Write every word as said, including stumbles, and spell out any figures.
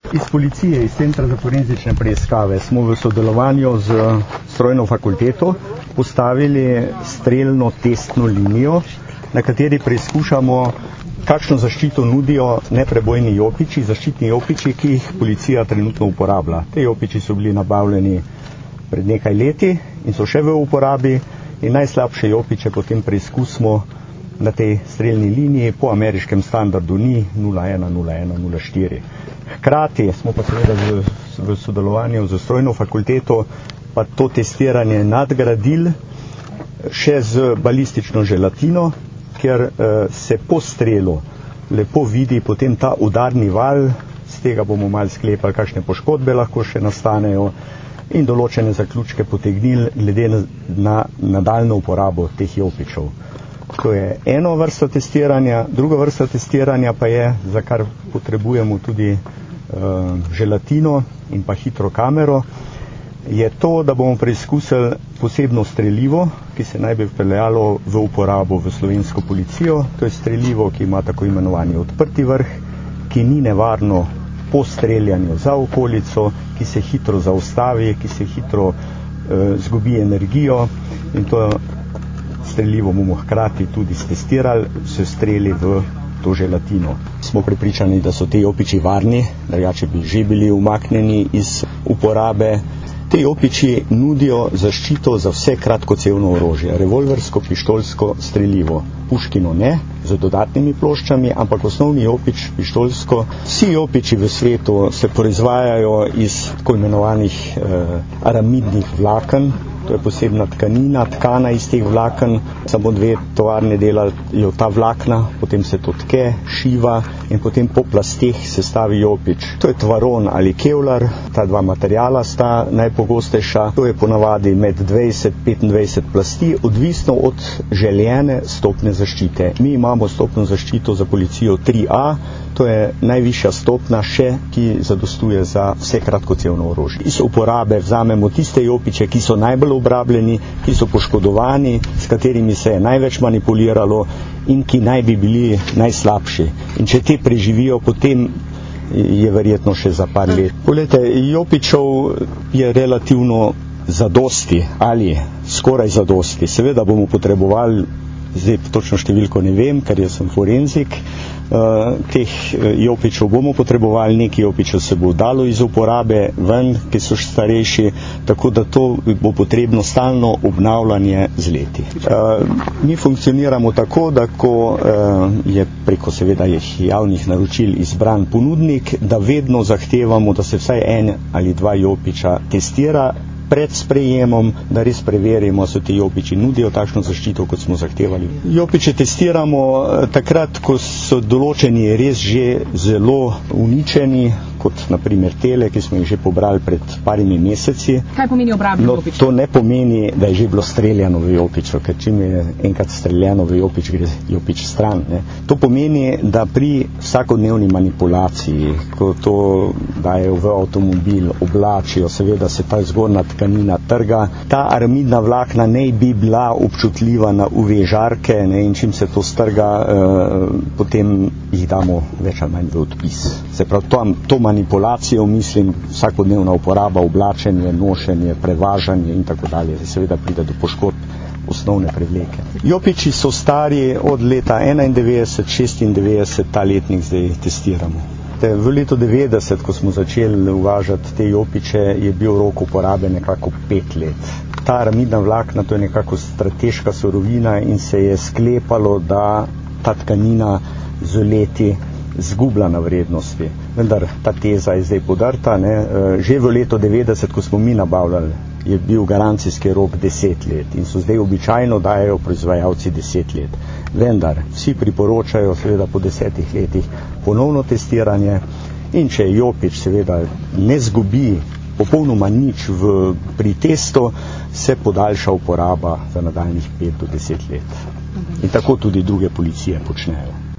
Iz policije, iz Centra za forenzične preiskave smo v sodelovanju z strojno fakulteto postavili strelno testno linijo, na kateri preizkušamo, kakšno zaščito nudijo neprebojni jopiči, zaščitni jopiči, ki jih policija trenutno uporablja. Te jopiči so bili nabavljeni pred nekaj leti in so še v uporabi in najslabše jopiče potem preizkusimo na tej strelni liniji po ameriškem standardu N I nula ena nula ena nula štiri. Hkrati smo pa seveda v, v sodelovanju z strojno fakulteto pa to testiranje nadgradili še z balistično želatino, ker eh, se po strelu lepo vidi potem ta udarni val, z tega bomo malo sklepali, kakšne poškodbe lahko še nastanejo in določene zaključke potegnili glede na, na nadaljno uporabo teh jopičev. To je eno vrsto testiranja, druga vrsta testiranja pa je, za kar potrebujemo tudi uh, želatino in pa hitro kamero, je to, da bomo preizkusili posebno strelivo, ki se naj bi vpeljalo v uporabo v slovensko policijo. To je strelivo, ki ima tako imenovani odprti vrh, ki ni nevarno po streljanju za okolico, ki se hitro zaustavi, ki se hitro uh, zgubi energijo in to strelivo bomo hkrati tudi stestirali s streli v to želatino. Smo prepričani, da so te jopiči varni, drugače bi že bili umaknjeni iz uporabe. Te jopiči nudijo zaščito za vse kratkocevno orožje, revolversko, pištolsko, strelivo. Puškino ne, z dodatnimi ploščami, ampak osnovni jopič, pištolsko. Vsi jopiči v svetu se proizvajajo iz tako imenovanih eh, aramidnih vlaken. To je posebna tkanina, tkana iz teh vlaken, samo dve tovarne delajo ta vlakna, potem se to tke, šiva in potem po plasteh se stavi jopič. To je tvaron ali kevlar, ta dva materijala sta najpogostejša. To je ponavadi med dvajset do petindvajset plasti, odvisno od željene stopnje zaščite. Mi imamo stopnjo zaščito za policijo tri A, to je najvišja stopnja še, ki zadostuje za vse kratkocevno orožje. Iz uporabe vzamemo tiste jopiče, ki so najbolj obrabljeni, ki so poškodovani, s katerimi se je največ manipuliralo in ki naj bi bili najslabši. In če te preživijo, potem je verjetno še za par let. Poglejte, jopičev je relativno zadosti ali skoraj zadosti. Seveda bomo potrebovali, zdaj točno številko ne vem, ker jaz sem forenzik, uh, teh jopičev bomo potrebovali, nekaj jopičev se bo dalo iz uporabe ven, ki so starejši, tako da to bo potrebno stalno obnavljanje z leti. Uh, mi funkcioniramo tako, da ko uh, je preko seveda javnih naročil izbran ponudnik, da vedno zahtevamo, da se vsaj en ali dva jopiča testira pred sprejemom, da res preverimo, so ti jopiči nudijo takšno zaščito, kot smo zahtevali. Jopiče testiramo takrat, ko so določeni res že zelo uničeni, kot naprimer tele, ki smo jih že pobrali pred parimi meseci. Kaj pomeni obrabni no, jopič? To ne pomeni, da je že bilo streljano v jopiču, ker čim je enkrat streljano v jopič, gre jopič stran. Ne. To pomeni, da pri vsakodnevni manipulaciji, ko to dajo v avtomobil, oblačijo, seveda se ta zgornja tkanina trga, ta aramidna vlakna ne bi bila občutljiva na U V žarke, ne, in čim se to strga, eh, potem jih damo več ali manj v odpis. Se pravi, to, to manipulacijo, mislim, vsakodnevna uporaba, oblačenje, nošenje, prevažanje in tako dalje. Seveda pride do poškodb osnovne prevleke. Jopiči so stari od leta enaindevetdeset, šestindevetdeset, ta letnik zdaj testiramo. V letu devetdeset, ko smo začeli uvažati te jopiče, je bil rok uporabe nekako pet let. Ta aramidna vlakna, to je nekako strateška surovina in se je sklepalo, da ta tkanina z leti zgublja na vrednosti. Vendar ta teza je zdaj podrta. Ne. Že v letu devetdeset, ko smo mi nabavljali, je bil garancijski rok deset let in so zdaj običajno dajo proizvajalci deset let. Vendar vsi priporočajo seveda po desetih letih ponovno testiranje in če jopič seveda ne zgubi popolnoma nič v, pri testu, se podaljša uporaba za nadaljnjih pet do deset let. In tako tudi druge policije počnejo.